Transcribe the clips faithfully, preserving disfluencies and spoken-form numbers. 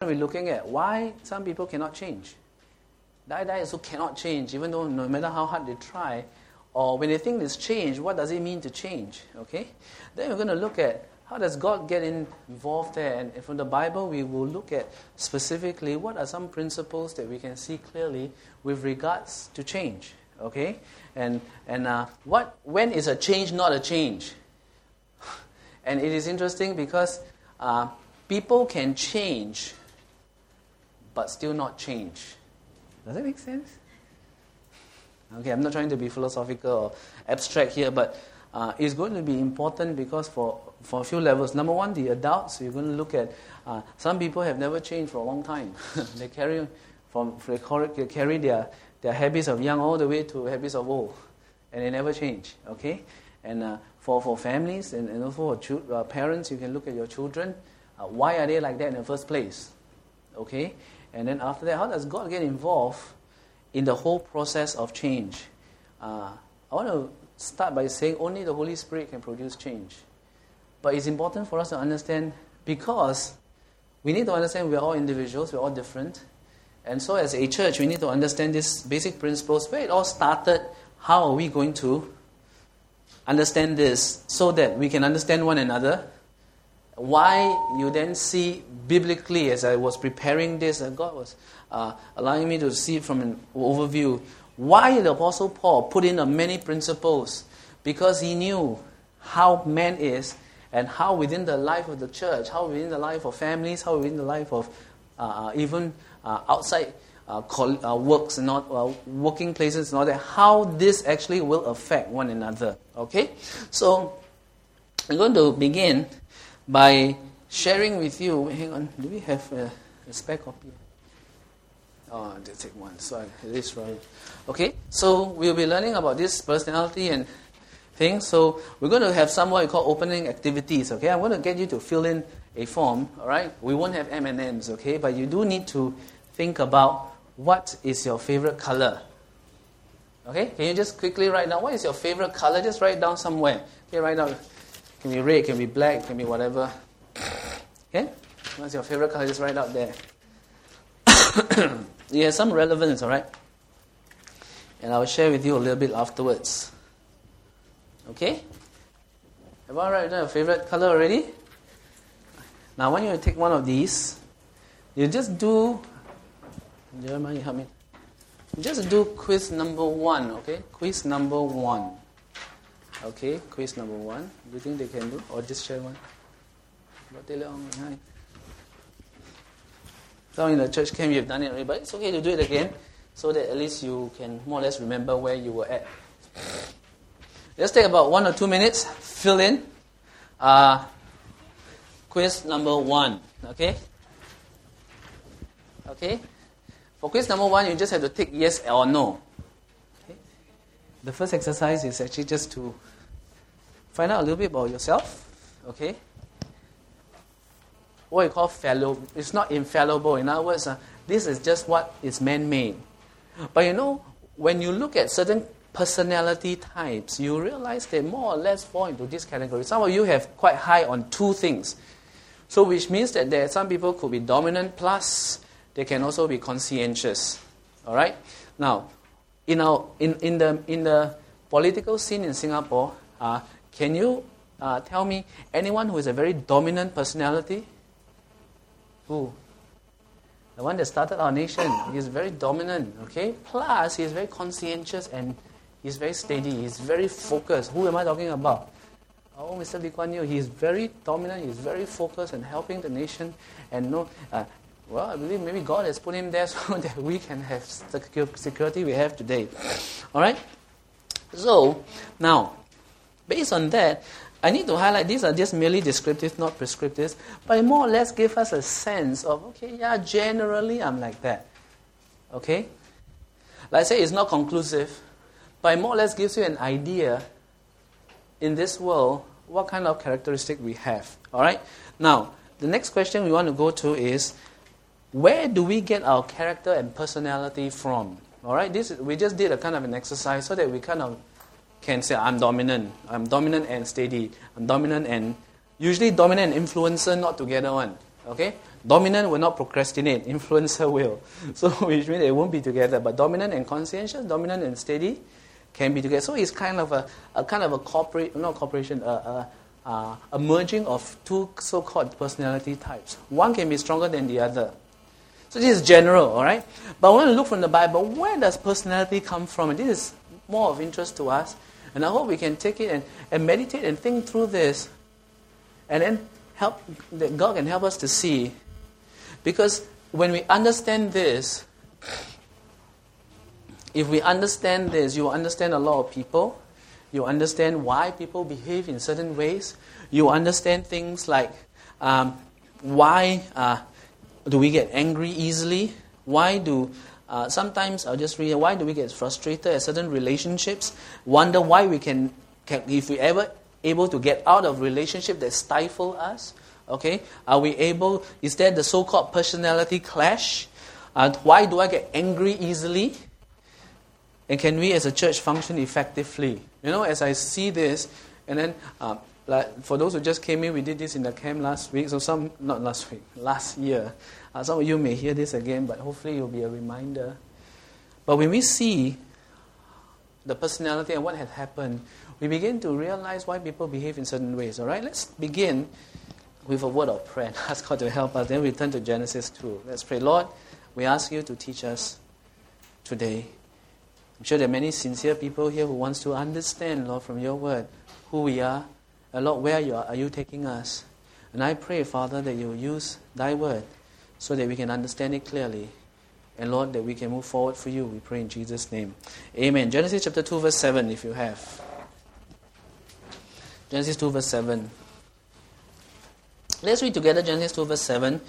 we're looking at why some people cannot change. Die die also cannot change, even though no matter how hard they try. Or when they think it's change, what does it mean to change? Okay? Then we're going to look at how does God get involved there. And from the Bible, we will look at specifically what are some principles that we can see clearly with regards to change. Okay? And and uh, what when is a change not a change? And it is interesting because uh, people can change but still not change. Does that make sense? Okay, I'm not trying to be philosophical or abstract here, but uh, it's going to be important because for, for a few levels. Number one, the adults, you're going to look at, uh, some people have never changed for a long time. they carry from they carry their, their habits of young all the way to habits of old, and they never change, okay? And uh, for, for families and, and also for ch- uh, parents, you can look at your children. Uh, why are they like that in the first place? Okay? And then after that, how does God get involved in the whole process of change? Uh, I want to start by saying only the Holy Spirit can produce change. But it's important for us to understand because we need to understand we're all individuals, we're all different. And so as a church, we need to understand these basic principles, where it all started, how are we going to understand this so that we can understand one another. Why you then see biblically, as I was preparing this, and God was uh, allowing me to see from an overview, why the Apostle Paul put in uh, many principles, because he knew how man is and how within the life of the church, how within the life of families, how within the life of uh, even uh, outside uh, call, uh, works and not uh, working places and all that, how this actually will affect one another. Okay, so I'm going to begin by sharing with you. Hang on, do we have a, a spare copy? Oh, I'll take one. So it is right. Okay, so we'll be learning about this personality and things. So we're going to have some what we call opening activities. Okay, I'm going to get you to fill in a form. All right, we won't have M and M's. Okay, but you do need to think about what is your favorite color. Okay, can you just quickly write down what is your favorite color? Just write down somewhere. Okay, write down. Can be red, can be black, can be whatever. Okay? What's your favorite color? Just write out there. It has some relevance, alright? And I'll share with you a little bit afterwards. Okay? Have I written down your favorite color already? Now, I want you to take one of these. You just do... Jeremiah, you help me. You just do quiz number one, okay? Quiz number one. Okay, quiz number one. Do you think they can do? Or just share one? Some in the church camp, you've done it already, but it's okay to do it again so that at least you can more or less remember where you were at. Just take about one or two minutes, fill in. Uh, quiz number one, okay? Okay? For quiz number one, you just have to tick yes or no. Okay? The first exercise is actually just to find out a little bit about yourself, okay? What you call fallible. It's not infallible. In other words, uh, this is just what is man-made. But you know, when you look at certain personality types, you realize they more or less fall into this category. Some of you have quite high on two things. So which means that there some people could be dominant, plus they can also be conscientious. All right? Now, in our in, in the in the political scene in Singapore, uh, can you uh, tell me anyone who is a very dominant personality? Who? The one that started our nation. He's very dominant, okay? Plus, he's very conscientious and he's very steady. He's very focused. Who am I talking about? Oh, Mister Lee Kuan Yew. He's very dominant. He's very focused and helping the nation. And no, uh, well, I believe maybe God has put him there so that we can have the security we have today. All right? So, now, based on that, I need to highlight, these are just merely descriptive, not prescriptive, but it more or less give us a sense of, okay, yeah, generally I'm like that. Okay? Like I say, it's not conclusive, but it more or less gives you an idea in this world what kind of characteristic we have. All right? Now, the next question we want to go to is, where do we get our character and personality from? All right? This we just did a kind of an exercise so that we kind of can say, I'm dominant. I'm dominant and steady. I'm dominant and... Usually dominant and influencer not together one. Okay? Dominant will not procrastinate. Influencer will. So which means they won't be together. But dominant and conscientious, dominant and steady can be together. So it's kind of a, a kind of a corporate, not corporation, a, a, a, a merging of two so-called personality types. One can be stronger than the other. So this is general, all right? But I want to look from the Bible, where does personality come from? And this is more of interest to us. And I hope we can take it and, and meditate and think through this. And then help, that God can help us to see. Because when we understand this, if we understand this, you will understand a lot of people. You understand why people behave in certain ways. You understand things like um, why... Uh, Do we get angry easily? Why do, uh, sometimes I'll just read, why do we get frustrated at certain relationships? Wonder why we can, can if we ever able to get out of relationship that stifle us? Okay, are we able, is there the so-called personality clash? Uh, why do I get angry easily? And can we as a church function effectively? You know, as I see this, and then, uh, like for those who just came in, we did this in the camp last week. So some, not last week, last year. Uh, some of you may hear this again, but hopefully it will be a reminder. But when we see the personality and what had happened, we begin to realize why people behave in certain ways. All right, let's begin with a word of prayer. Ask God to help us. Then we turn to Genesis two. Let's pray. Lord, we ask you to teach us today. I'm sure there are many sincere people here who wants to understand, Lord, from your word, who we are. And Lord, where you are, are you taking us? And I pray, Father, that you will use thy word so that we can understand it clearly. And Lord, that we can move forward for you. We pray in Jesus' name. Amen. Genesis chapter two, verse seven, if you have. Genesis two, verse seven. Let's read together Genesis two, verse seven.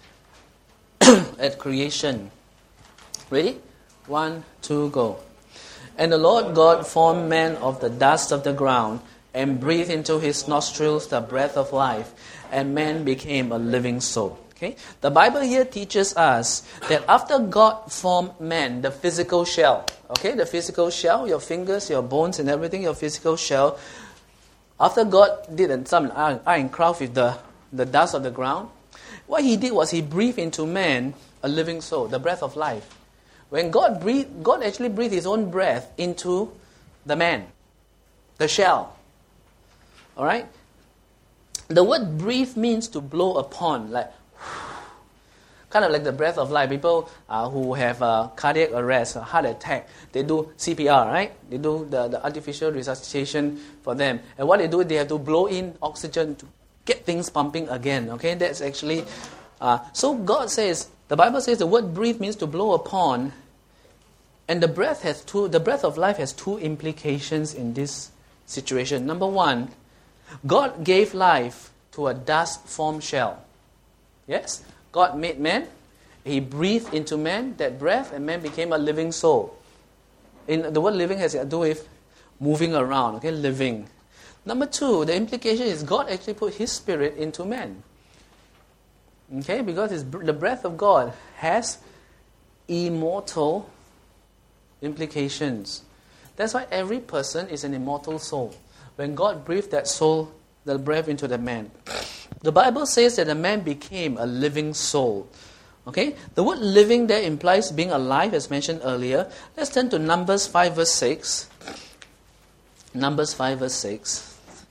At creation. Ready? One, two, go. And the Lord God formed man of the dust of the ground, and breathed into his nostrils the breath of life, and man became a living soul. Okay? The Bible here teaches us that after God formed man, the physical shell, okay, the physical shell, your fingers, your bones and everything, your physical shell, after God did some iron craft with the, the dust of the ground, what he did was he breathed into man a living soul, the breath of life. When God breathed, God actually breathed his own breath into the man, the shell. All right? The word breathe means to blow upon, like kind of like the breath of life. People uh, who have uh, cardiac arrest, a heart attack, they do C P R, right? They do the, the artificial resuscitation for them. And what they do, they have to blow in oxygen to get things pumping again. Okay, that's actually... Uh, so God says, the Bible says the word breathe means to blow upon. And the breath has two, the breath of life has two implications in this situation. Number one, God gave life to a dust-formed shell. Yes? God made man. He breathed into man that breath, and man became a living soul. In the word living has to do with moving around, okay? Living. Number two, the implication is God actually put his spirit into man. Okay? Because his, the breath of God has immortal implications. That's why every person is an immortal soul. When God breathed that soul, the breath into the man. The Bible says that the man became a living soul. Okay? The word living there implies being alive, as mentioned earlier. Let's turn to Numbers five verse six. Numbers five verse six.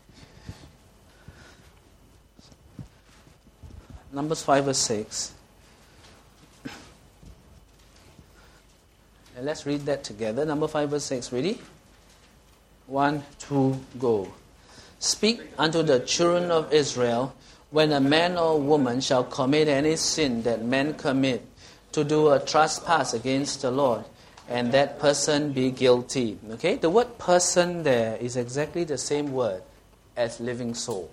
Numbers five verse six. And let's read that together. Number five verse six. Ready? One, two, go. Speak unto the children of Israel, when a man or woman shall commit any sin that men commit, to do a trespass against the Lord, and that person be guilty. Okay? The word person there is exactly the same word as living soul.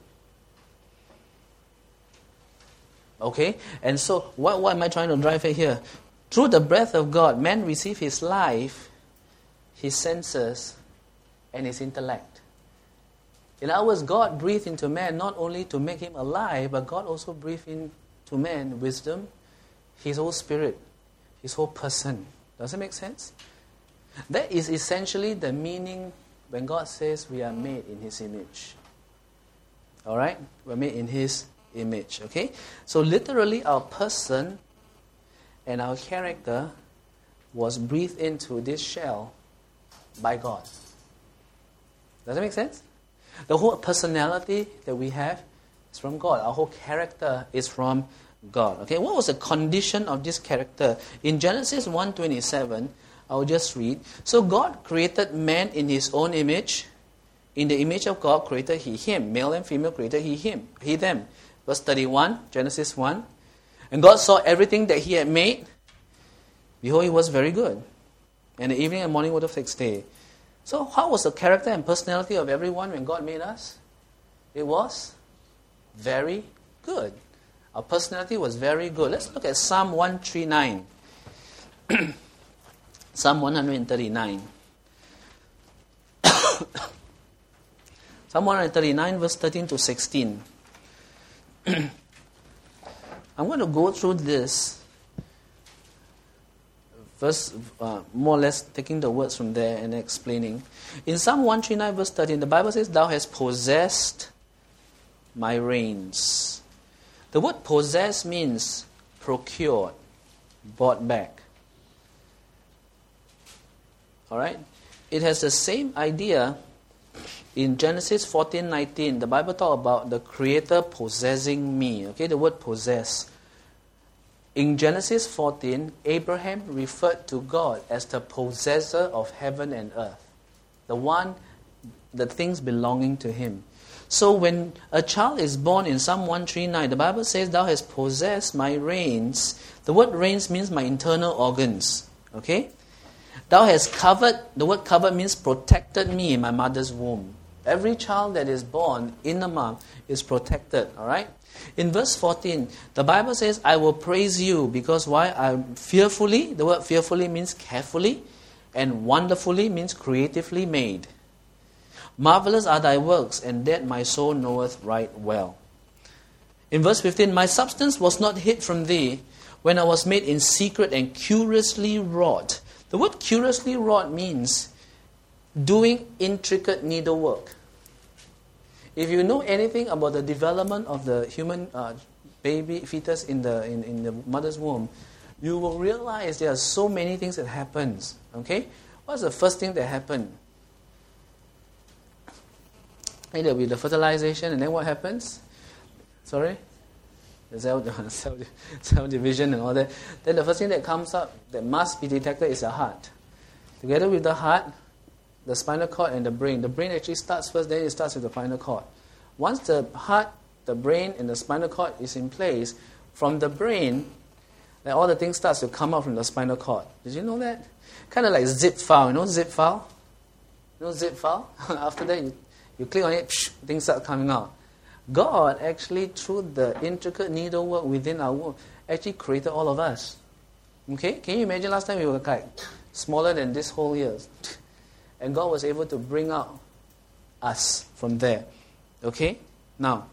Okay? And so, what, what am I trying to drive at here? Through the breath of God, man receives his life, his senses, and his intellect. In other words, God breathed into man not only to make him alive, but God also breathed into man wisdom, his whole spirit, his whole person. Does it make sense? That is essentially the meaning when God says we are made in his image. Alright? We're made in his image. Okay? So literally our person and our character was breathed into this shell by God. Does that make sense? The whole personality that we have is from God. Our whole character is from God. Okay, what was the condition of this character? In Genesis one twenty-seven, I'll just read. So God created man in his own image. In the image of God created he him. Male and female created he him. He them. Verse thirty-one, Genesis one. And God saw everything that he had made. Behold, it was very good. And the evening and morning were the sixth day. So how was the character and personality of everyone when God made us? It was very good. Our personality was very good. Let's look at Psalm one thirty-nine. Psalm one thirty-nine. Psalm one thirty-nine, verse thirteen to sixteen. I'm going to go through this verse, uh, more or less taking the words from there and explaining. In Psalm one thirty-nine, verse thirteen, the Bible says, Thou hast possessed my reins. The word possess means procured, bought back. Alright? It has the same idea in Genesis fourteen nineteen. The Bible talks about the Creator possessing me. Okay, the word possess. In Genesis fourteen, Abraham referred to God as the possessor of heaven and earth. The one, the things belonging to him. So when a child is born in Psalm one thirty-nine, the Bible says, Thou hast possessed my reins. The word reins means my internal organs. Okay? Thou hast covered, the word covered means protected me in my mother's womb. Every child that is born in the mom is protected. Alright? In verse fourteen, the Bible says, I will praise you because why? I'm fearfully, the word fearfully means carefully, and wonderfully means creatively made. Marvelous are thy works, and that my soul knoweth right well. In verse fifteen, my substance was not hid from thee when I was made in secret and curiously wrought. The word curiously wrought means doing intricate needlework. If you know anything about the development of the human uh, baby fetus in the in, in the mother's womb, you will realize there are so many things that happens. Okay, what's the first thing that happened? There will be the fertilization, and then what happens? Sorry, the cell, cell, cell division and all that. Then the first thing that comes up that must be detected is the heart. Together with the heart, the spinal cord and the brain. The brain actually starts first, then it starts with the spinal cord. Once the heart, the brain, and the spinal cord is in place, from the brain, then all the things starts to come out from the spinal cord. Did you know that? Kind of like zip file. You know zip file? You know zip file? After that, you, you click on it, psh, things start coming out. God actually, through the intricate needlework within our womb, actually created all of us. Okay? Can you imagine last time we were like smaller than this whole year? And God was able to bring out us from there. Okay? Now,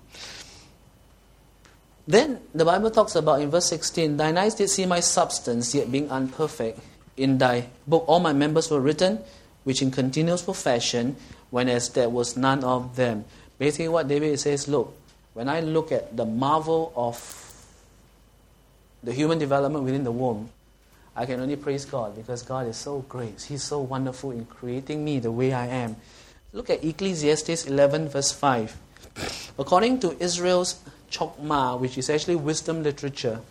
then the Bible talks about in verse sixteen, Thine eyes did see my substance, yet being unperfect. In thy book all my members were written, which in continuous profession, whenas there was none of them. Basically what David says, look, when I look at the marvel of the human development within the womb, I can only praise God because God is so great. He's so wonderful in creating me the way I am. Look at Ecclesiastes eleven verse five. According to Israel's Chokmah, which is actually wisdom literature,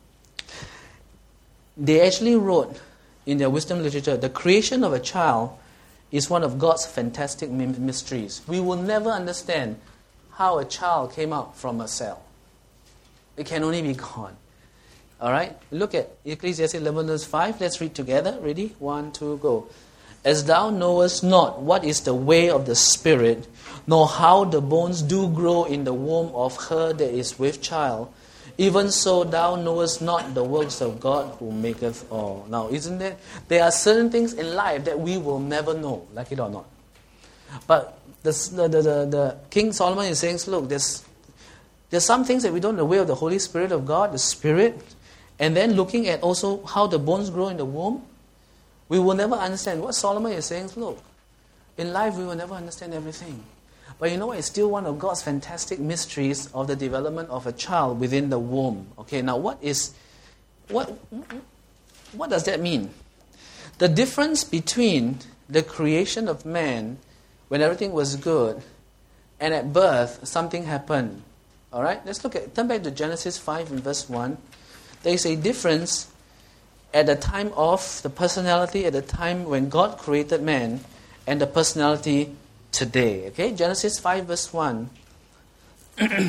they actually wrote in their wisdom literature, the creation of a child is one of God's fantastic mysteries. We will never understand how a child came out from a cell. It can only be God. Alright, look at Ecclesiastes eleven verse five. Let's read together. Ready? One, two, go. As thou knowest not what is the way of the Spirit, nor how the bones do grow in the womb of her that is with child, even so thou knowest not the works of God who maketh all. Now, isn't there? There are certain things in life that we will never know, like it or not. But the, the, the, the, the King Solomon is saying, look, there's, there's some things that we don't know, the way of the Holy Spirit of God, the Spirit. And then looking at also how the bones grow in the womb, we will never understand. What Solomon is saying is, look, in life we will never understand everything. But you know what? It's still one of God's fantastic mysteries of the development of a child within the womb. Okay, now what is, what, what does that mean? The difference between the creation of man, when everything was good, and at birth, something happened. All right? Let's look at, turn back to Genesis five and verse one. There is a difference at the time of the personality, at the time when God created man, and the personality today. Okay? Genesis five verse one. Let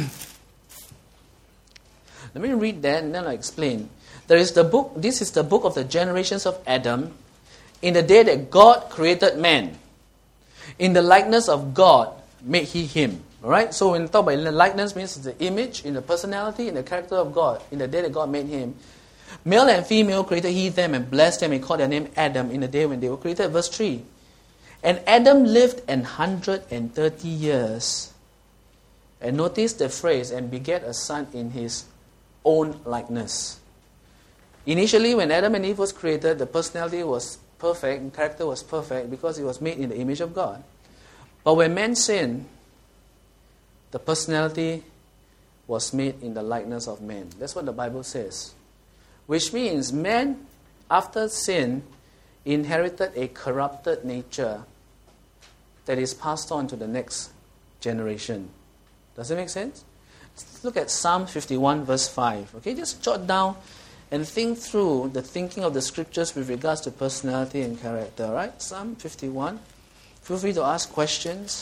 me read that and then I'll explain. There is the book, this is the book of the generations of Adam, in the day that God created man. In the likeness of God made he him. Alright? So when we talk about in the likeness, means the image, in the personality, in the character of God, in the day that God made him. Male and female created he them and blessed them and called their name Adam in the day when they were created. Verse three. And Adam lived an hundred and thirty years. And notice the phrase, and begat a son in his own likeness. Initially, when Adam and Eve was created, the personality was perfect, and character was perfect because it was made in the image of God. But when man sinned, the personality was made in the likeness of man. That's what the Bible says. Which means man, after sin, inherited a corrupted nature that is passed on to the next generation. Does it make sense? Let's look at Psalm fifty-one verse five. Okay, just jot down and think through the thinking of the scriptures with regards to personality and character. All right, Psalm fifty-one. Feel free to ask questions.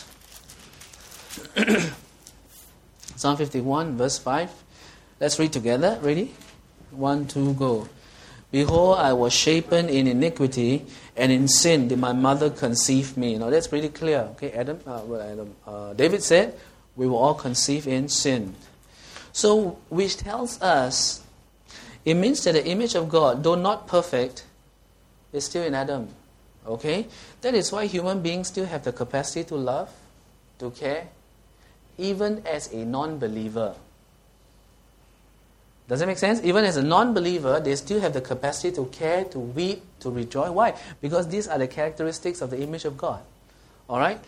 Psalm fifty-one verse five. Let's read together. Ready? One, two, go. Behold, I was shapen in iniquity, and in sin did my mother conceive me. Now that's pretty clear. Okay, Adam. Uh, well, Adam. Uh, David said, "We were all conceived in sin." So, which tells us, it means that the image of God, though not perfect, is still in Adam. Okay, that is why human beings still have the capacity to love, to care, even as a non-believer. Does that make sense? Even as a non-believer, they still have the capacity to care, to weep, to rejoice. Why? Because these are the characteristics of the image of God. Alright?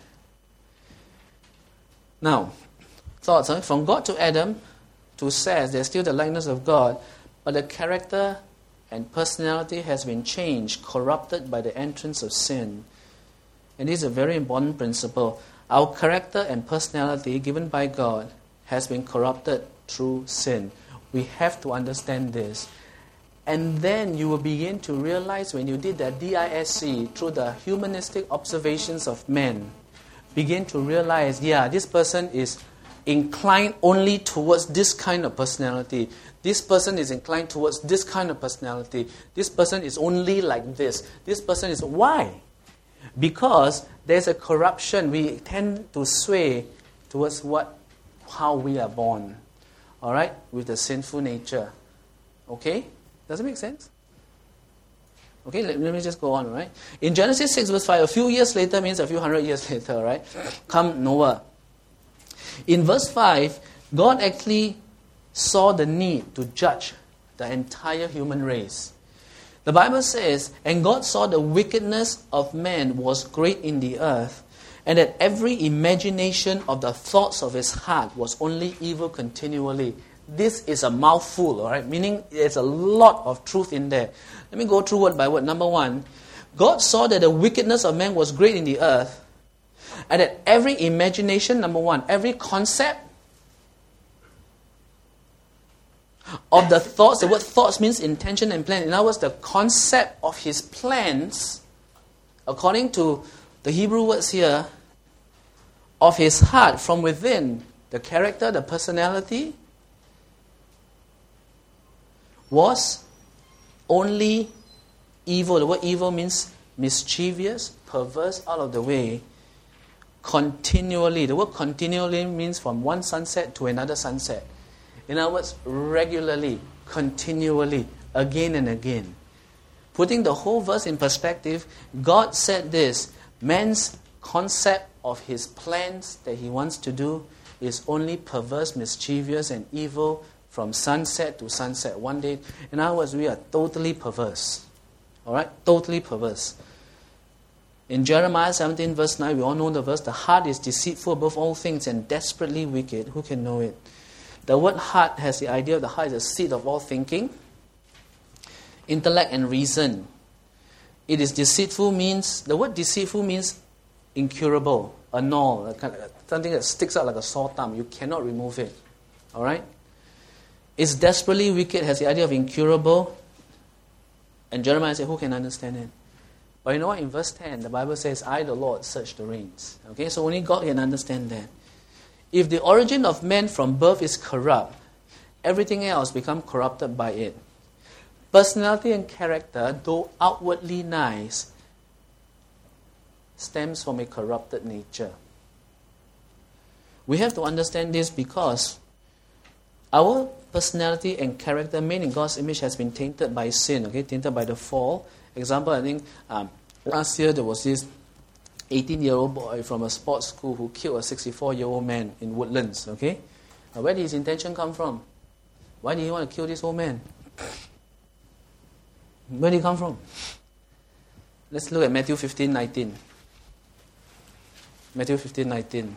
Now, thoughts. Huh? From God to Adam to Seth, there's still the likeness of God, but the character and personality has been changed, corrupted by the entrance of sin. And this is a very important principle. Our character and personality given by God has been corrupted through sin. We have to understand this. And then you will begin to realize when you did that D I S C through the humanistic observations of men, begin to realize, yeah, this person is inclined only towards this kind of personality. This person is inclined towards this kind of personality. This person is only like this. This person is... Why? Because there's a corruption. We tend to sway towards what, how we are born. All right? With the sinful nature. Okay? Does it make sense? Okay, let, let me just go on, all right? In Genesis six verse five, a few years later means a few hundred years later, all right? Come Noah. In verse five, God actually saw the need to judge the entire human race. The Bible says, and God saw the wickedness of man was great in the earth, and that every imagination of the thoughts of his heart was only evil continually. This is a mouthful, all right? Meaning there's a lot of truth in there. Let me go through word by word. Number one, God saw that the wickedness of man was great in the earth, and that every imagination, number one, every concept of the thoughts, the word thoughts means intention and plan. In other words, the concept of his plans, according to the Hebrew words here, of his heart from within, the character, the personality, was only evil. The word evil means mischievous, perverse, out of the way, continually. The word continually means from one sunset to another sunset. In other words, regularly, continually, again and again. Putting the whole verse in perspective, God said this, man's concept of his plans that he wants to do is only perverse, mischievous, and evil from sunset to sunset. One day, in other words, we are totally perverse. All right? Totally perverse. In Jeremiah seventeen verse nine, we all know the verse, the heart is deceitful above all things and desperately wicked. Who can know it? The word heart has the idea of the heart is the seat of all thinking, intellect and reason. It is deceitful means, the word deceitful means incurable, a gnaw, something that sticks out like a sore thumb. You cannot remove it. Alright? It's desperately wicked, has the idea of incurable. And Jeremiah said, who can understand it? But you know what? In verse ten, the Bible says, I, the Lord, search the reins. Okay, so only God can understand that. If the origin of man from birth is corrupt, everything else becomes corrupted by it. Personality and character, though outwardly nice, stems from a corrupted nature. We have to understand this because our personality and character made in God's image has been tainted by sin, okay, tainted by the fall. Example, I think um, last year there was this eighteen-year-old boy from a sports school who killed a sixty-four-year-old man in Woodlands, okay? Now, where did his intention come from? Why did he want to kill this old man? Where did he come from? Let's look at Matthew fifteen nineteen. Matthew fifteen nineteen.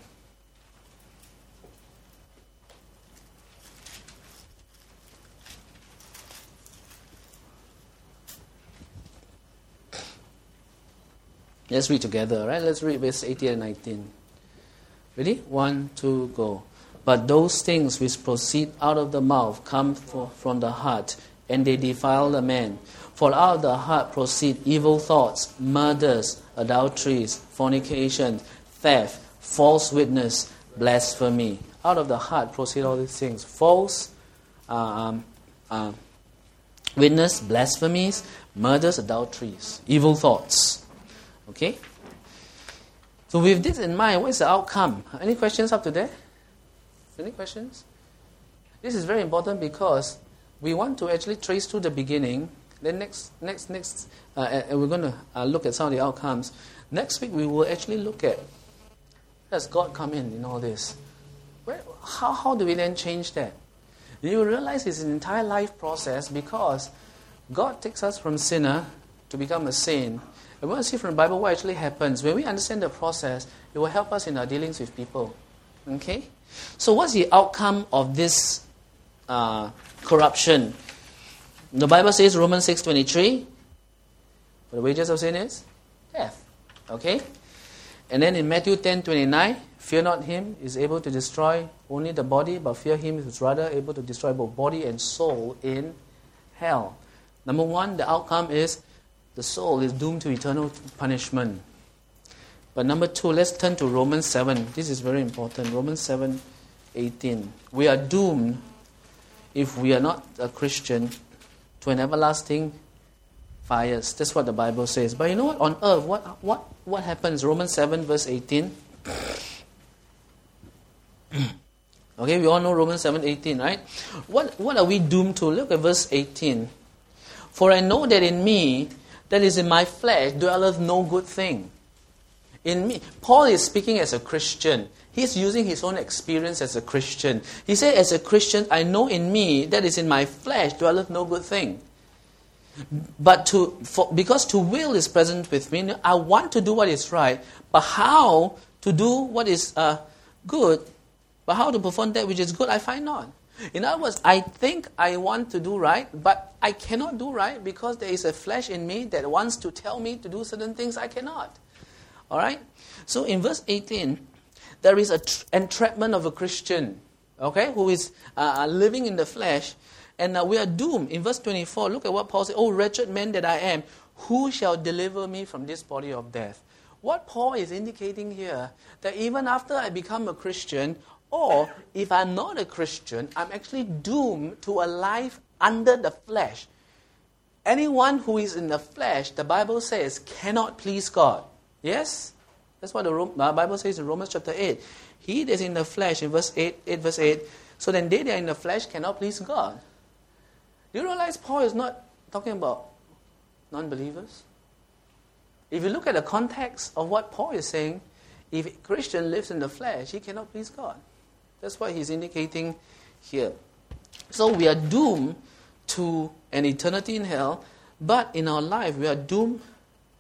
Let's read together, right? Let's read verse eighteen and nineteen. Ready? One, two, go. But those things which proceed out of the mouth come for, from the heart, and they defile the man. For out of the heart proceed evil thoughts, murders, adulteries, fornication, theft, false witness, blasphemy. Out of the heart proceed all these things. False uh, um, uh, witness, blasphemies, murders, adulteries, evil thoughts. Okay? So with this in mind, what is the outcome? Any questions up to there? Any questions? This is very important because we want to actually trace through the beginning. Then next, next, next, uh, and we're going to uh, look at some of the outcomes. Next week we will actually look at, where does God come in in all this? Where, how, how do we then change that? You will realize it's an entire life process because God takes us from sinner to become a saint. And we want to see from the Bible what actually happens. When we understand the process, it will help us in our dealings with people. Okay? So what's the outcome of this uh, corruption? The Bible says, Romans six twenty-three, the wages of sin is death. Okay? And then in Matthew ten twenty-nine, fear not him is able to destroy only the body, but fear him who's rather able to destroy both body and soul in hell. Number one, the outcome is the soul is doomed to eternal punishment. But number two, let's turn to Romans seven. This is very important. Romans seven eighteen. We are doomed, if we are not a Christian, to an everlasting fires. That's what the Bible says. But you know what? On earth, what what what happens? Romans seven verse eighteen. Okay, we all know Romans seven eighteen, right? What what are we doomed to? Look at verse eighteen. For I know that in me, that is in my flesh, dwelleth no good thing. In me, Paul is speaking as a Christian. He's using his own experience as a Christian. He said, as a Christian, I know in me, that is in my flesh, dwelleth no good thing. But to, for, because to will is present with me, I want to do what is right, but how to do what is uh, good, but how to perform that which is good, I find not. In other words, I think I want to do right, but I cannot do right because there is a flesh in me that wants to tell me to do certain things I cannot. All right? So in verse eighteen, there is an tr- entrapment of a Christian, okay, who is uh, living in the flesh, and uh, we are doomed. In verse twenty-four, look at what Paul says, "O wretched man that I am, who shall deliver me from this body of death?" What Paul is indicating here, that even after I become a Christian, or if I'm not a Christian, I'm actually doomed to a life under the flesh. Anyone who is in the flesh, the Bible says, cannot please God. Yes? That's what the Bible says in Romans chapter eight. He that is in the flesh, in verse eight, eight verse eight, so then they that are in the flesh cannot please God. Do you realize Paul is not talking about non-believers? If you look at the context of what Paul is saying, if a Christian lives in the flesh, he cannot please God. That's what he's indicating here. So we are doomed to an eternity in hell, but in our life we are doomed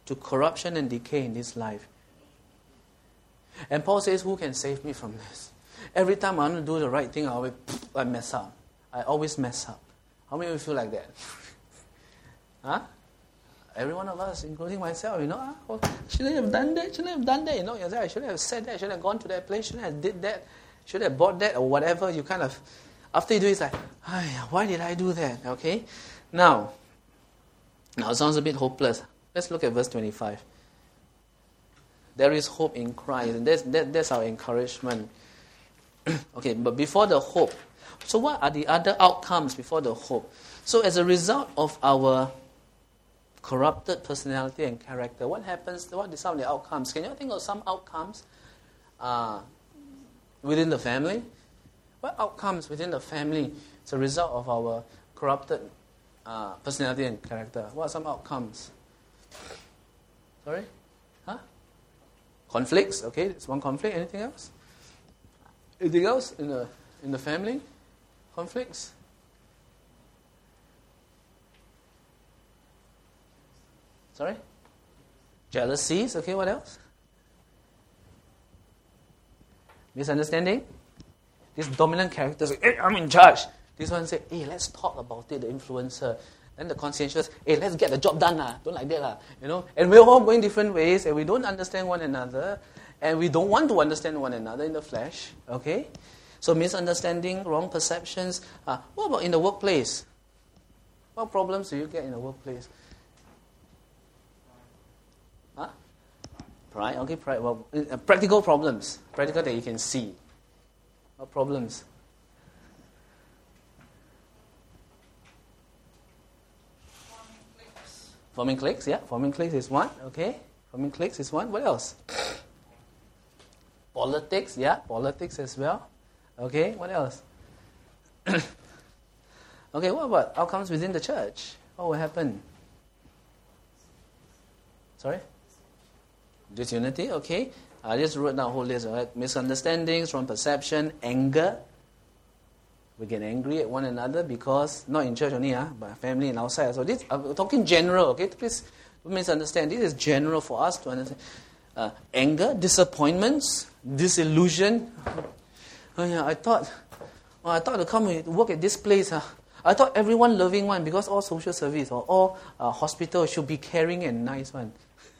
to corruption and decay in this life. And Paul says, who can save me from this? Every time I want to do the right thing, I always I mess up. I always mess up. How many of you feel like that? Huh? Every one of us, including myself, you know, ah, well, shouldn't have done that, shouldn't have done that, you know, I shouldn't have said that, shouldn't have gone to that place, shouldn't have did that, should have bought that, or whatever. You kind of, after you do it, it's like, why did I do that? Okay? Now, now it sounds a bit hopeless. Let's look at verse twenty-five. There is hope in Christ, and that's, that, that's our encouragement. Okay, but before the hope, so what are the other outcomes before the hope? So as a result of our corrupted personality and character, what happens, what are some of the outcomes? Can you think of some outcomes uh, within the family? What outcomes within the family as a result of our corrupted uh, personality and character? What are some outcomes? Sorry? Huh? Conflicts, okay, that's one conflict. Anything else? Anything else in the in the family? Conflicts? Sorry? Jealousies, okay, what else? Misunderstanding? This dominant character say, hey, I'm in charge. This one say, hey, let's talk about it, the influencer. Then the conscientious, hey, let's get the job done. La. Don't like that. La. You know? And we're all going different ways, and we don't understand one another, and we don't want to understand one another in the flesh. Okay? So misunderstanding, wrong perceptions. Uh, what about in the workplace? What problems do you get in the workplace? Huh? Pride, okay, pride. Well, uh, practical problems. Practical that you can see. What problems? Forming cliques, yeah. Forming cliques is one, okay. Forming cliques is one. What else? Politics, yeah. Politics as well. Okay, what else? Okay, what about outcomes within the church? What will happen? Sorry? Disunity, okay. I just wrote down a whole list, right? Misunderstandings, wrong perception, anger. We get angry at one another because, not in church only, uh, but family and outside. So this, I'm talking general, okay? Please don't misunderstand. This is general for us to understand. Uh, anger, disappointments, disillusion. Oh yeah, I thought, oh, I thought to come and work at this place. Uh, I thought everyone loving one because all social service or all uh, hospital should be caring and nice one.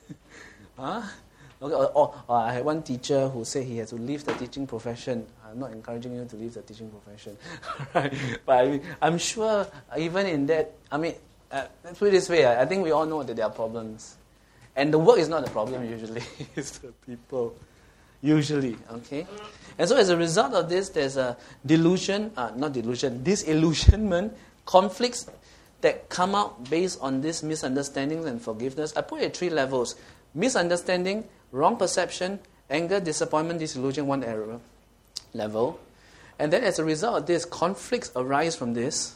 Huh? Okay, or, or, or I had one teacher who said he had to leave the teaching profession. I'm not encouraging you to leave the teaching profession. Right? But I mean, I'm sure even in that, I mean, uh, let's put it this way, I think we all know that there are problems. And the work is not the problem usually, it's the people. Usually, okay? And so as a result of this, there's a delusion, uh, not delusion, disillusionment, conflicts that come out based on these misunderstandings and forgiveness. I put it at three levels. Misunderstanding, wrong perception, anger, disappointment, disillusion, one error level. And then as a result of this, conflicts arise from this,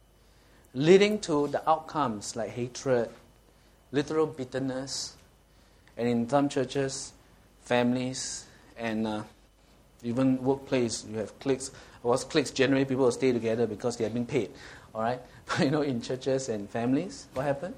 leading to the outcomes like hatred, literal bitterness, and in some churches, families, and uh, even workplace, you have cliques. Of course, cliques generally people will stay together because they are being paid. All right, but you know, in churches and families, what happens?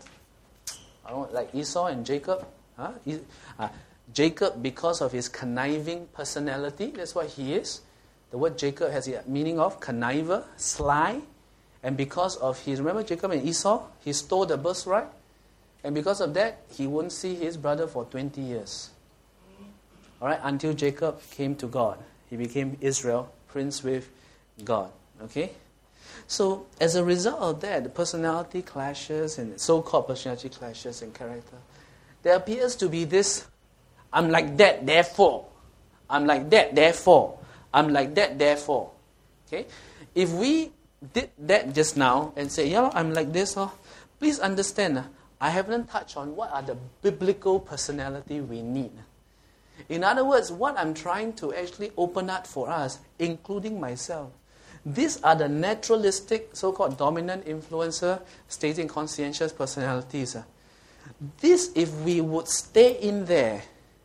I don't like Esau and Jacob. Huh? He, uh, Jacob, because of his conniving personality, that's what he is. The word Jacob has the meaning of conniver, sly, and because of his, remember Jacob and Esau, he stole the birthright, and because of that, he won't see his brother for twenty years. All right, until Jacob came to God. He became Israel, prince with God. Okay? So, as a result of that, the personality clashes and so-called personality clashes and character, there appears to be this, I'm like that, therefore. I'm like that, therefore. I'm like that, therefore. Okay? If we did that just now and say, yeah, I'm like this, oh, please understand, I haven't touched on what are the biblical personality we need. In other words, what I'm trying to actually open up for us, including myself, these are the naturalistic, so-called dominant influencer, stating conscientious personalities. This, if we would stay in there,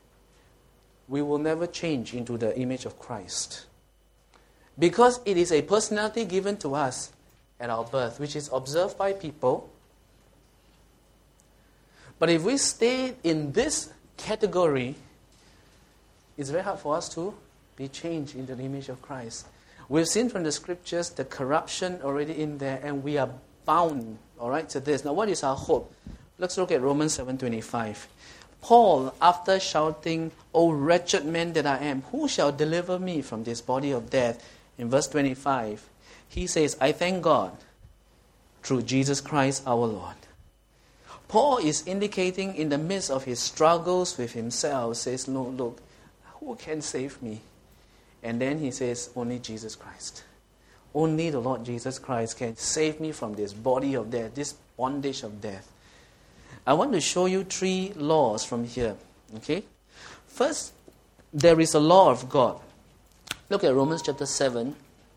we will never change into the image of Christ. Because it is a personality given to us at our birth, which is observed by people, But if we stay in this category, it's very hard for us to be changed into the image of Christ. We've seen from the scriptures the corruption already in there, and we are bound, all right, to this. Now, what is our hope? Let's look at Romans seven twenty-five. Paul, after shouting, "O wretched man that I am, who shall deliver me from this body of death?" In verse twenty-five, he says, "I thank God through Jesus Christ our Lord." Paul is indicating in the midst of his struggles with himself, says, "No, look, who can save me?" And then he says, "Only Jesus Christ. Only the Lord Jesus Christ can save me from this body of death, this bondage of death." I want to show you three laws from here. Okay? First, there is a law of God. Look at Romans chapter seven.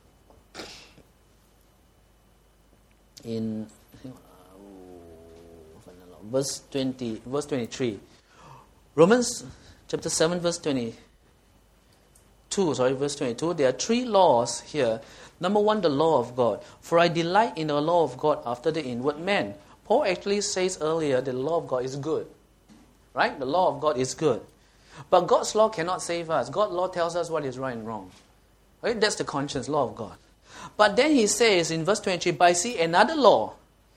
In verse twenty, verse twenty-three. Romans chapter seven, verse twenty-two, sorry, verse twenty-two. There are three laws here. Number one, the law of God. "For I delight in the law of God after the inward man." Paul actually says earlier the law of God is good. Right? The law of God is good. But God's law cannot save us. God's law tells us what is right and wrong. Right? That's the conscience, law of God. But then he says in verse twenty-three, "But I see another law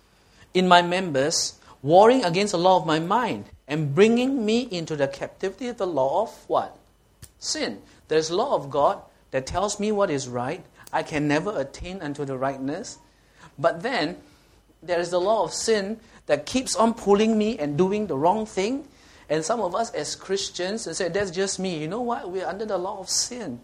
in my members, warring against the law of my mind, and bringing me into the captivity of the law of" what? Sin. There's law of God that tells me what is right. I can never attain unto the rightness. But then there is the law of sin that keeps on pulling me and doing the wrong thing. And some of us as Christians say, "That's just me." You know what? We're under the law of sin.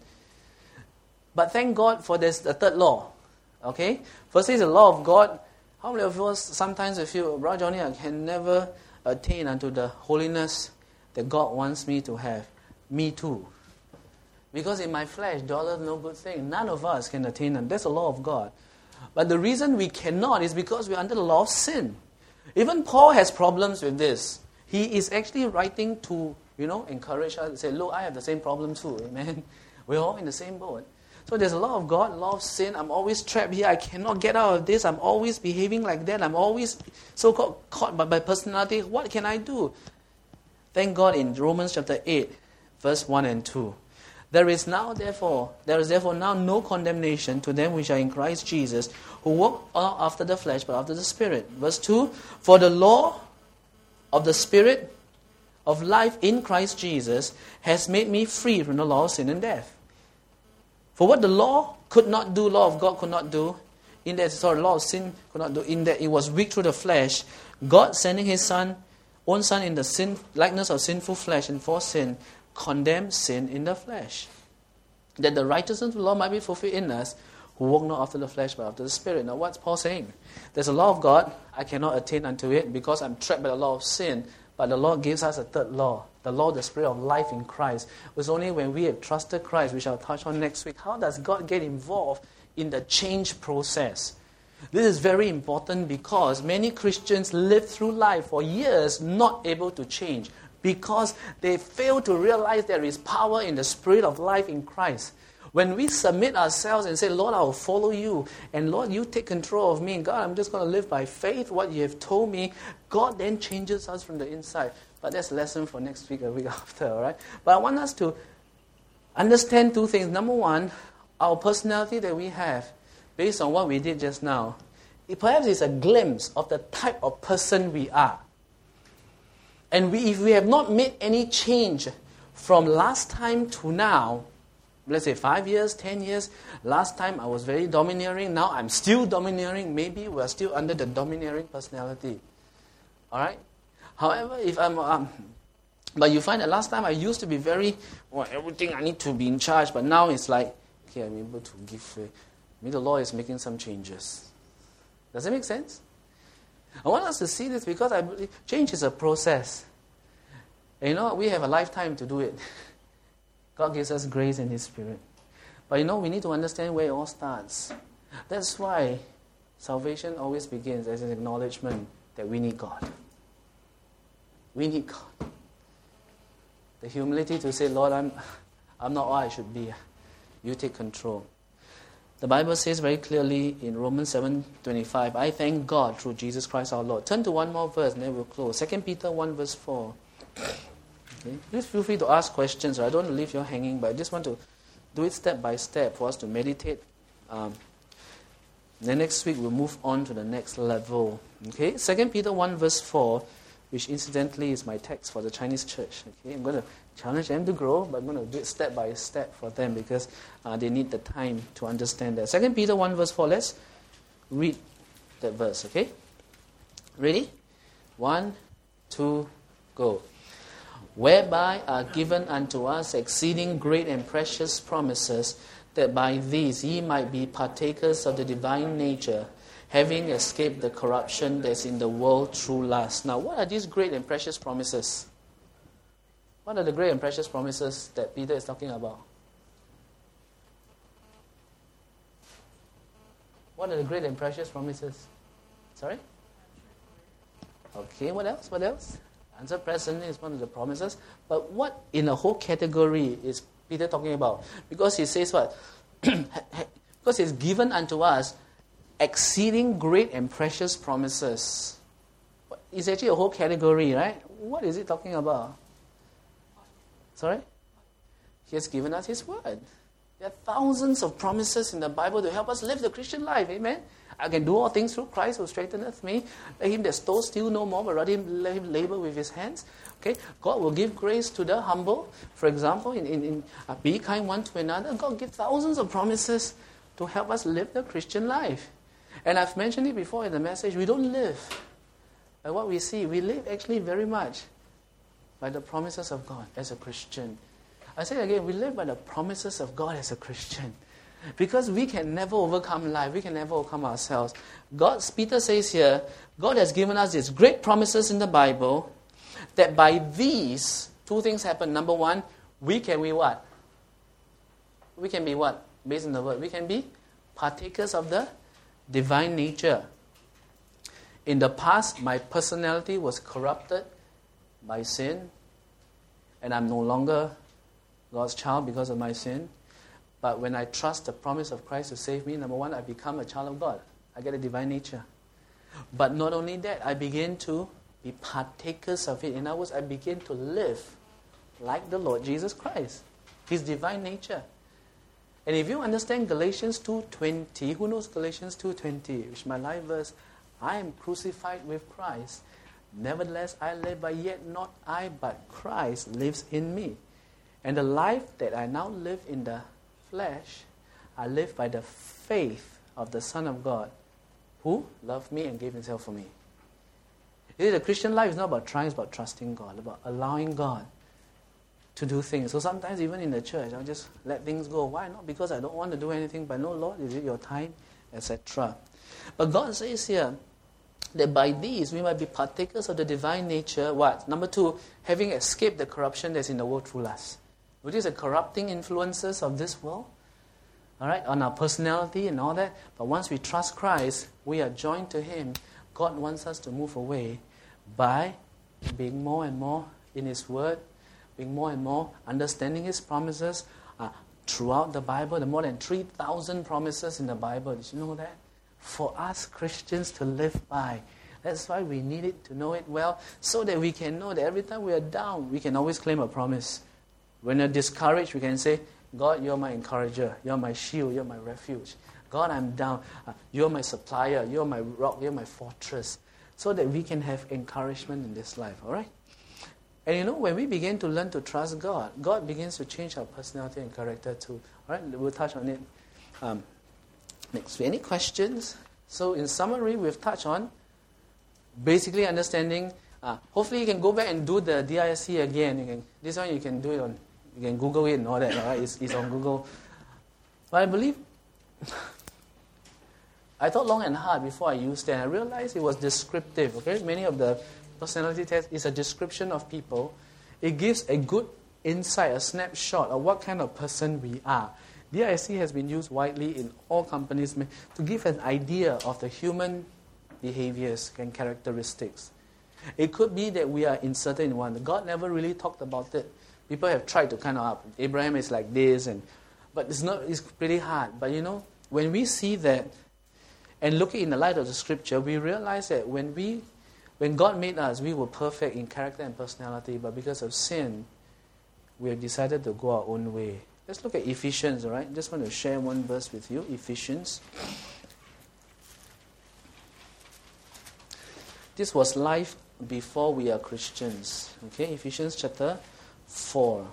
But thank God for this, the third law. Okay? Firstly, the law of God. How many of us sometimes we feel, "Brother Johnny, I can never attain unto the holiness that God wants me to have"? Me too. Because in my flesh, dwelleth no good thing. None of us can attain them. That's the law of God. But the reason we cannot is because we're under the law of sin. Even Paul has problems with this. He is actually writing to, you know, encourage us to say, "Look, I have the same problem too." Amen. We're all in the same boat. So there's a law of God, law of sin. I'm always trapped here. I cannot get out of this. I'm always behaving like that. I'm always so-called caught by my personality. What can I do? Thank God in Romans chapter eight, verse one and two. There is now therefore, there is therefore now no condemnation to them which are in Christ Jesus, who walk not after the flesh, but after the Spirit. Verse two, "For the law of the Spirit of life in Christ Jesus has made me free from the law of sin and death." For what the law could not do, law of God could not do, in that, sorry, law of sin could not do, in that it was weak through the flesh, God sending His Son, own Son in the sin, likeness of sinful flesh and for sin, condemned sin in the flesh, that the righteousness of the law might be fulfilled in us, who walk not after the flesh, but after the Spirit. Now what's Paul saying? There's a law of God, I cannot attain unto it because I'm trapped by the law of sin, but the Lord gives us a third law, the law of the Spirit of life in Christ. It was only when we have trusted Christ, which I'll touch on next week. How does God get involved in the change process? This is very important because many Christians live through life for years not able to change, because they fail to realize there is power in the Spirit of life in Christ. When we submit ourselves and say, "Lord, I will follow you, and Lord, you take control of me, and God, I'm just going to live by faith, what you have told me," God then changes us from the inside. But that's a lesson for next week, a week after, all right? But I want us to understand two things. Number one, our personality that we have, based on what we did just now, it perhaps is a glimpse of the type of person we are. And we, if we have not made any change from last time to now, let's say five years, ten years, last time I was very domineering, now I'm still domineering, maybe we're still under the domineering personality. Alright? However, if I'm, um, but you find that last time I used to be very, well, everything I need to be in charge, but now it's like, okay, I'm able to give way. Maybe the Lord is making some changes. Does that make sense? I want us to see this because I believe change is a process. And you know, we have a lifetime to do it. God gives us grace in His Spirit. But you know, we need to understand where it all starts. That's why salvation always begins as an acknowledgement that we need God. We need God. The humility to say, "Lord, I'm, I'm not all I should be. You take control." The Bible says very clearly in Romans seven twenty-five, I thank God through Jesus Christ our Lord. Turn to one more verse and then we'll close. Second Peter one verse four. Okay. Please feel free to ask questions. I don't want to leave you hanging, but I just want to do it step by step for us to meditate. Um, then next week we'll move on to the next level. Okay, Second Peter one verse four, which incidentally is my text for the Chinese church. Okay, I'm going to challenge them to grow, but I'm going to do it step by step for them because uh, they need the time to understand that. Second Peter one verse four, let's read that verse, okay? Ready? One, two, go. Whereby are given unto us exceeding great and precious promises, that by these ye might be partakers of the divine nature, having escaped the corruption that's in the world through lust. Now, what are these great and precious promises? What are the great and precious promises that Peter is talking about? What are the great and precious promises? Sorry? Okay, what else? What else? Answer present is one of the promises. But what in the whole category is Peter talking about? Because he says what? Because it's given unto us exceeding great and precious promises. It's actually a whole category, right? What is it talking about? Sorry? He has given us His Word. There are thousands of promises in the Bible to help us live the Christian life. Amen? I can do all things through Christ who strengtheneth me. Let him that stole steal no more, but rather him, let him labor with his hands. Okay? God will give grace to the humble. For example, in, in, in uh, be kind one to another. God gives thousands of promises to help us live the Christian life. And I've mentioned it before in the message. We don't live by what we see. We live actually very much by the promises of God as a Christian. I say again, we live by the promises of God as a Christian. Because we can never overcome life. We can never overcome ourselves. God, Peter says here, God has given us these great promises in the Bible that by these, two things happen. Number one, we can be what? We can be what? Based on the word. We can be partakers of the divine nature. In the past, my personality was corrupted by sin, and I'm no longer God's child because of my sin. But when I trust the promise of Christ to save me, number one, I become a child of God. I get a divine nature. But not only that, I begin to be partakers of it. In other words, I begin to live like the Lord Jesus Christ, His divine nature. And if you understand Galatians two twenty, who knows Galatians two twenty, which is my life verse, I am crucified with Christ. Nevertheless, I live, but yet not I, but Christ lives in me. And the life that I now live in the flesh, I live by the faith of the Son of God, who loved me and gave Himself for me. You see, the Christian life is not about trying, it's about trusting God, about allowing God to do things. So sometimes even in the church, I'll just let things go. Why not? Because I don't want to do anything, but no, Lord, is it your time, et cetera. But God says here that by these we might be partakers of the divine nature. What? Number two, having escaped the corruption that's in the world through lust. Which is the corrupting influences of this world, all right, on our personality and all that. But once we trust Christ, we are joined to Him. God wants us to move away by being more and more in His Word, being more and more understanding His promises uh, throughout the Bible. There are more than three thousand promises in the Bible. Did you know that? For us Christians to live by. That's why we need it, to know it well, so that we can know that every time we are down, we can always claim a promise. When you're discouraged, we can say, God, you're my encourager. You're my shield. You're my refuge. God, I'm down. Uh, you're my supplier. You're my rock. You're my fortress. So that we can have encouragement in this life. All right? And you know, when we begin to learn to trust God, God begins to change our personality and character too. All right? We'll touch on it um, next week. Any questions? So in summary, we've touched on basically understanding. Uh, hopefully you can go back and do the D I S C again. You can, this one you can do it on, you can Google it and all that, right? It's, it's on Google. But I believe, I thought long and hard before I used it, and I realized it was descriptive, okay? Many of the personality tests is a description of people. It gives a good insight, a snapshot of what kind of person we are. D I S C has been used widely in all companies to give an idea of the human behaviors and characteristics. It could be that we are inserted in one. God never really talked about it. People have tried to kind of, Abraham is like this, and but it's not. It's pretty hard. But you know, when we see that and look in the light of the scripture, we realize that when we, when God made us, we were perfect in character and personality, but because of sin, we have decided to go our own way. Let's look at Ephesians, all right? Just want to share one verse with you, Ephesians. This was life before we are Christians. Okay, Ephesians chapter four.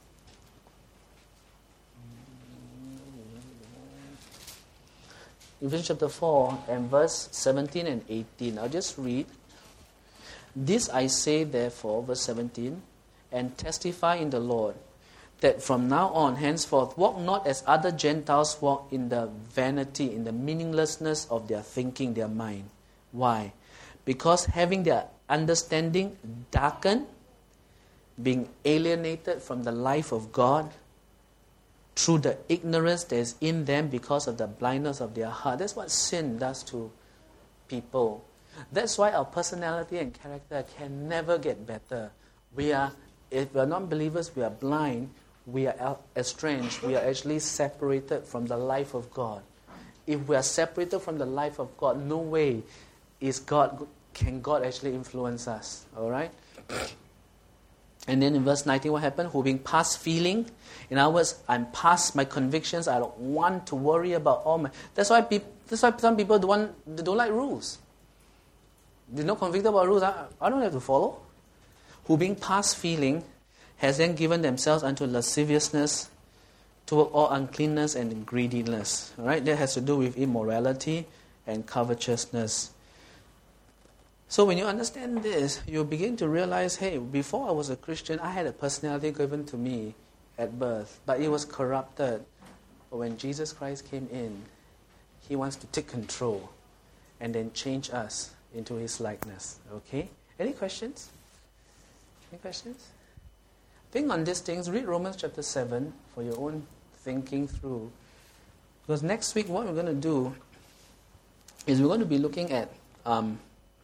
Ephesians chapter four and verse seventeen and eighteen. I'll just read. This I say therefore, verse seventeen, and testify in the Lord, that from now on, henceforth, walk not as other Gentiles walk in the vanity, in the meaninglessness of their thinking, their mind. Why? Because having their understanding darkened, being alienated from the life of God, through the ignorance that is in them because of the blindness of their heart. That's what sin does to people. That's why our personality and character can never get better. We are, if we are not believers, we are blind, we are estranged, we are actually separated from the life of God. If we are separated from the life of God, no way is God can God actually influence us. All right? And then in verse nineteen, what happened? Who being past feeling. In other words, I'm past my convictions. I don't want to worry about all my... That's why, people, that's why some people don't, want, they don't like rules. They're not convicted about rules. I, I don't have to follow. Who being past feeling has then given themselves unto lasciviousness, toward all uncleanness and greediness. All right? That has to do with immorality and covetousness. So when you understand this, you begin to realize, hey, before I was a Christian, I had a personality given to me at birth, but it was corrupted. But when Jesus Christ came in, He wants to take control and then change us into His likeness. Okay? Any questions? Any questions? Think on these things. Read Romans chapter seven for your own thinking through. Because next week, what we're going to do is we're going to be looking at um,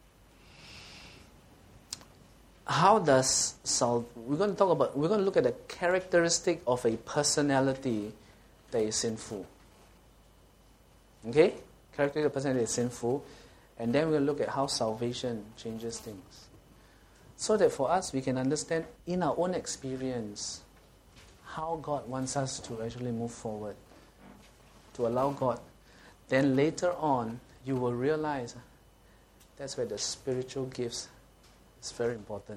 how does sal- we're going to talk about we're going to look at the characteristic of a personality that is sinful. Okay? Characteristic of a personality that is sinful, and then we're going to look at how salvation changes things. So that for us we can understand in our own experience how God wants us to actually move forward. To allow God. Then later on you will realize that's where the spiritual gifts is very important.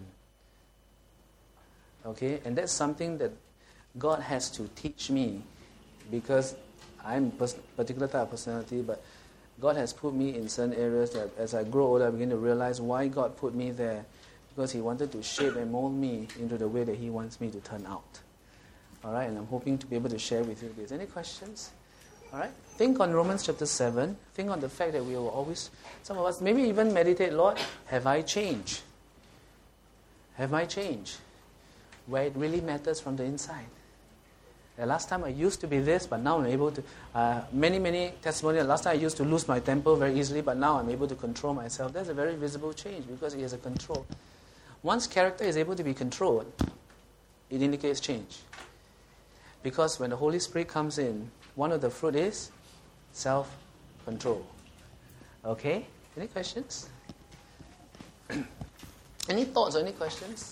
Okay? And that's something that God has to teach me, because I'm a particular type of personality, but God has put me in certain areas that as I grow older I begin to realize why God put me there. Because He wanted to shape and mold me into the way that He wants me to turn out. Alright? And I'm hoping to be able to share with you this. Any questions? Alright? Think on Romans chapter seven. Think on the fact that we will always, some of us, maybe even meditate, Lord, have I changed? Have I changed? Where it really matters from the inside. The last time I used to be this, but now I'm able to, uh, many, many testimonies, last time I used to lose my temper very easily, but now I'm able to control myself. That's a very visible change because it is a control. Once character is able to be controlled, it indicates change. Because when the Holy Spirit comes in, one of the fruit is self-control. Okay? Any questions? Any thoughts or any questions?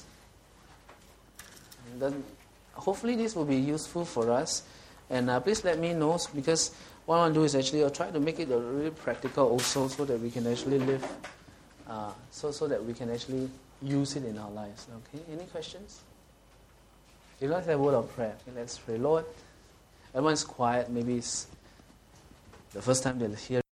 Then hopefully this will be useful for us. And uh, please let me know, because what I want to do is actually I'll try to make it a really practical also, so that we can actually live, uh, so, so that we can actually use it in our lives. Okay? Any questions? If not, have a word of prayer. Okay, let's pray. Lord, everyone's quiet. Maybe it's the first time they'll hear